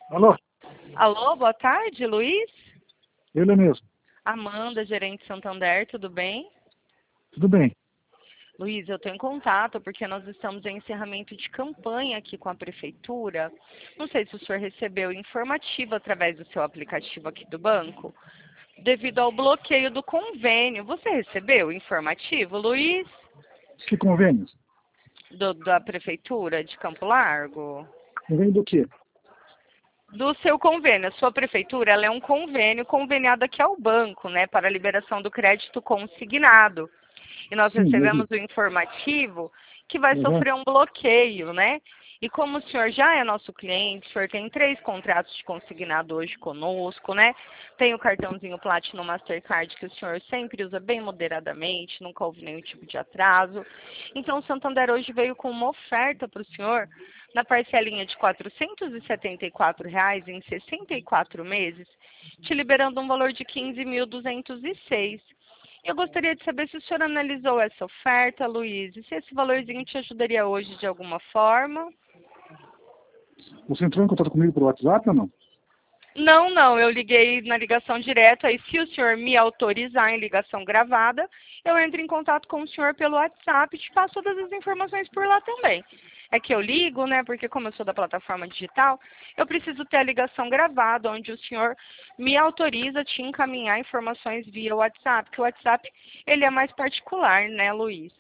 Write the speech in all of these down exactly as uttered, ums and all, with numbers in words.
Alô? Alô, boa tarde, Luiz? Ele mesmo. Amanda, gerente Santander, tudo bem? Tudo bem. Luiz, eu estou em contato porque nós estamos em encerramento de campanha aqui com a prefeitura. Não sei se o senhor recebeu informativo através do seu aplicativo aqui do banco, devido ao bloqueio do convênio. Você recebeu informativo, Luiz? Que convênios? Do, da prefeitura de Campo Largo? Convênio do quê? Do seu convênio. A sua prefeitura, ela é um convênio conveniado aqui ao banco, né, para a liberação do crédito consignado. E nós Sim, eu recebemos vi. o informativo que vai Uhum. sofrer um bloqueio, né? E como o senhor já é nosso cliente, o senhor tem três contratos de consignado hoje conosco, né? Tem o cartãozinho Platinum Mastercard que o senhor sempre usa bem moderadamente, nunca houve nenhum tipo de atraso. Então o Santander hoje veio com uma oferta para o senhor na parcelinha de quatrocentos e setenta e quatro reais em sessenta e quatro meses, te liberando um valor de quinze mil duzentos e seis. Eu gostaria de saber se o senhor analisou essa oferta, Luiz, e se esse valorzinho te ajudaria hoje de alguma forma. Você entrou em contato comigo pelo WhatsApp ou não? Não, não, eu liguei na ligação direta, aí se o senhor me autorizar em ligação gravada, eu entro em contato com o senhor pelo WhatsApp e te passo todas as informações por lá também. É que eu ligo, né, porque como eu sou da plataforma digital, eu preciso ter a ligação gravada, onde o senhor me autoriza a te encaminhar informações via WhatsApp, porque o WhatsApp, ele é mais particular, né, Luiz?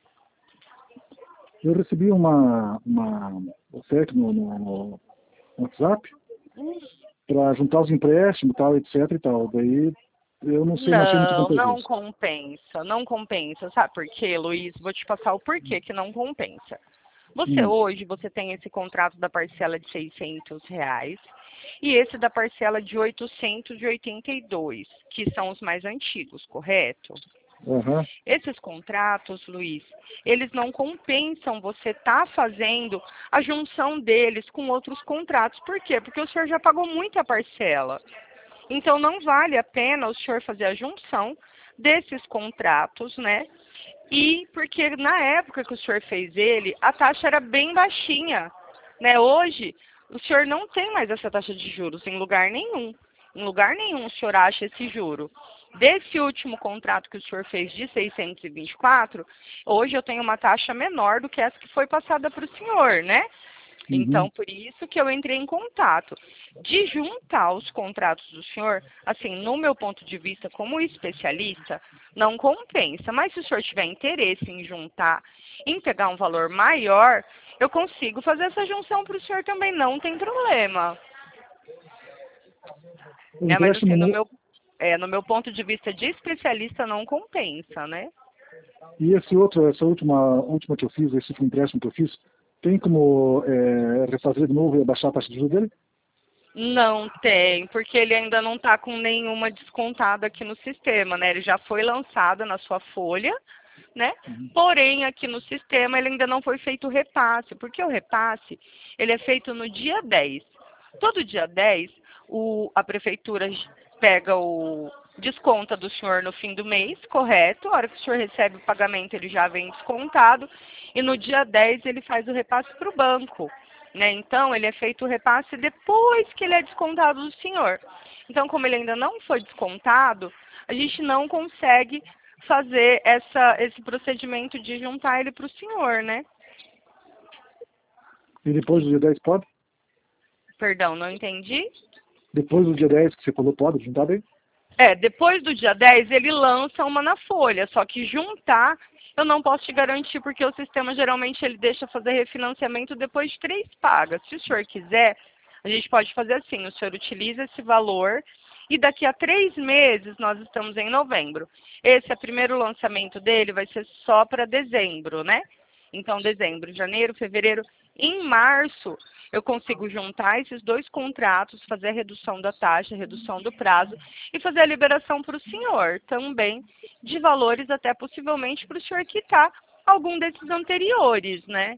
Eu recebi uma, uma oferta no, no, no WhatsApp para juntar os empréstimos, tal, etc e tal. Daí eu não sei, não achei muito Não, não vantajoso. compensa, não compensa. Sabe por quê, Luiz? Vou te passar o porquê que não compensa. Você Hum. hoje, você tem esse contrato da parcela de seiscentos reais e esse da parcela de oitocentos e oitenta e dois, que são os mais antigos, correto? Aham. Esses contratos, Luiz, eles não compensam você estar fazendo a junção deles com outros contratos. Por quê? Porque o senhor já pagou muita parcela. Então, não vale a pena o senhor fazer a junção desses contratos, né? E porque na época que o senhor fez ele, a taxa era bem baixinha, né? Hoje, o senhor não tem mais essa taxa de juros em lugar nenhum. Em lugar nenhum o senhor acha esse juro. Desse último contrato que o senhor fez de seiscentos e vinte e quatro, hoje eu tenho uma taxa menor do que essa que foi passada para o senhor, né? Uhum. Então, por isso que eu entrei em contato. De juntar os contratos do senhor, assim, no meu ponto de vista como especialista, não compensa. Mas se o senhor tiver interesse em juntar, em pegar um valor maior, eu consigo fazer essa junção para o senhor também, não tem problema. O Né? Mas assim, empréstimo no no... meu, é, no meu ponto de vista de especialista, não compensa, né? E esse outro, essa última, última que eu fiz, esse último empréstimo que eu fiz, tem como é, refazer de novo e abaixar a taxa de juros dele? Não tem, porque ele ainda não está com nenhuma descontada aqui no sistema, né? Ele já foi lançado na sua folha, né? Uhum. Porém, aqui no sistema ele ainda não foi feito o repasse, porque o repasse, ele é feito no dia dez. Todo dia dez, o, a prefeitura pega o desconta do senhor no fim do mês, correto? A hora que o senhor recebe o pagamento, ele já vem descontado. E no dia dez ele faz o repasse para o banco. Né? Então, ele é feito o repasse depois que ele é descontado do senhor. Então, como ele ainda não foi descontado, a gente não consegue fazer essa, esse procedimento de juntar ele para o senhor, né? E depois do dia dez pode? Perdão, não entendi? Depois do dia dez que você falou, pode juntar daí? É, depois do dia dez ele lança uma na folha, só que juntar eu não posso te garantir porque o sistema geralmente ele deixa fazer refinanciamento depois de três pagas. Se o senhor quiser, a gente pode fazer assim, o senhor utiliza esse valor e daqui a três meses, nós estamos em novembro, esse é o primeiro lançamento dele, vai ser só para dezembro, né? Então, dezembro, janeiro, fevereiro, em março, eu consigo juntar esses dois contratos, fazer a redução da taxa, a redução do prazo e fazer a liberação para o senhor também de valores até possivelmente para o senhor quitar algum desses anteriores, né?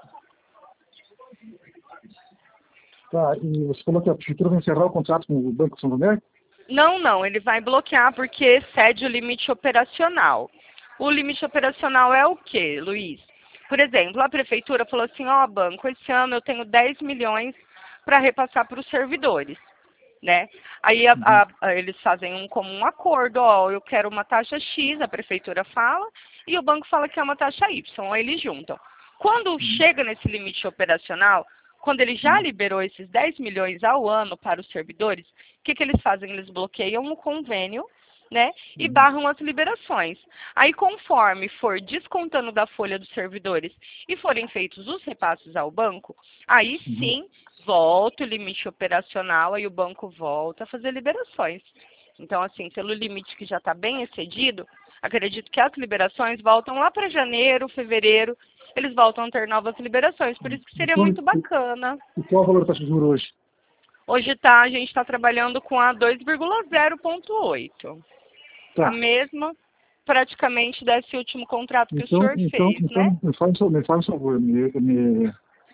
Tá, e você falou que a prefeitura vai encerrar o contrato com o Banco Santander? Não, não, ele vai bloquear porque excede o limite operacional. O limite operacional é o quê, Luiz? Por exemplo, a prefeitura falou assim, ó, banco, esse ano eu tenho dez milhões para repassar para os servidores, né? Aí a, a, a, eles fazem um comum acordo, ó, eu quero uma taxa X, a prefeitura fala, e o banco fala que é uma taxa Y, aí eles juntam. Quando Uhum. chega nesse limite operacional, quando ele já liberou esses dez milhões ao ano para os servidores, o que, que eles fazem? Eles bloqueiam o convênio, né, e Uhum. barram as liberações. Aí, conforme for descontando da folha dos servidores e forem feitos os repasses ao banco, aí Uhum. sim volta o limite operacional, aí o banco volta a fazer liberações. Então, assim, pelo limite que já está bem excedido, acredito que as liberações voltam lá para janeiro, fevereiro, eles voltam a ter novas liberações. Por isso que seria Então, muito bacana. e qual é o valor da taxa de juros hoje? Hoje tá, a gente está trabalhando com a dois vírgula zero ponto oito. Tá. A mesma, praticamente, desse último contrato que Então, o senhor então, fez, então né? me faz, me faz um favor, me, me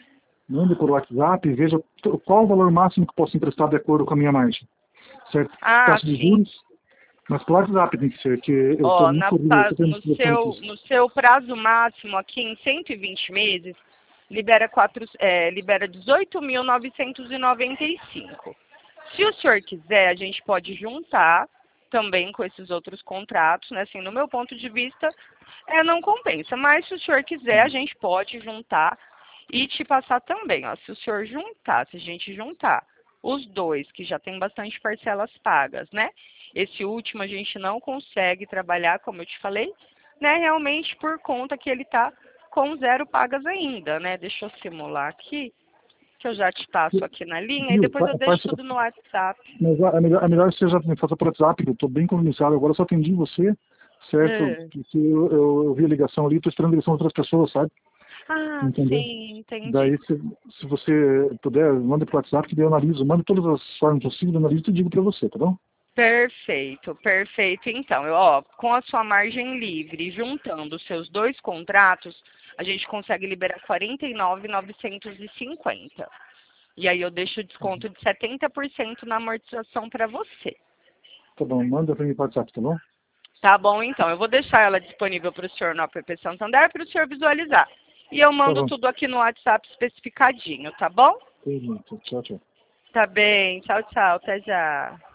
mande por WhatsApp e veja qual o valor máximo que posso emprestar de acordo com a minha margem. Certo? Ah, Taxa de sim. juros, mas por WhatsApp tem que ser, que eu estou Ó, muito na, corrido, eu pa- estou tendo no, telefone seu, disso. no seu prazo máximo aqui, em cento e vinte meses, libera, quatro, é, libera dezoito mil novecentos e noventa e cinco. Se o senhor quiser, a gente pode juntar também com esses outros contratos, né? Assim, no meu ponto de vista, é, não compensa. Mas se o senhor quiser, a gente pode juntar e te passar também, ó. Se o senhor juntar, se a gente juntar os dois, que já tem bastante parcelas pagas, né? Esse último a gente não consegue trabalhar, como eu te falei, né? Realmente por conta que ele está com zero pagas ainda, né? Deixa eu simular aqui, que eu já te passo aqui na linha, e Viu? depois eu Fa- deixo faz- tudo no WhatsApp. Mas a, a melhor, a melhor seja me faça por WhatsApp, que eu estou bem comunicado agora, eu só atendi você, certo? É. Porque eu, eu, eu vi a ligação ali, estou esperando a ligação de outras pessoas, sabe? Ah, Entendeu? sim, entendi. Daí, se, se você puder, manda por WhatsApp, que daí eu analiso, manda todas as formas possíveis, eu analiso e digo para você, tá bom? Perfeito, perfeito. Então, eu, ó, com a sua margem livre, juntando os seus dois contratos, a gente consegue liberar quarenta e nove mil novecentos e cinquenta. E aí eu deixo o desconto de setenta por cento na amortização para você. Tá bom, manda para mim por WhatsApp, tá bom? Tá bom, então. Eu vou deixar ela disponível para o senhor no app Santander para o senhor visualizar. E eu Tá mando bom. tudo aqui no WhatsApp especificadinho, tá bom? Perfeito. Tchau, tchau. Tá bem. Tchau, tchau. Até já.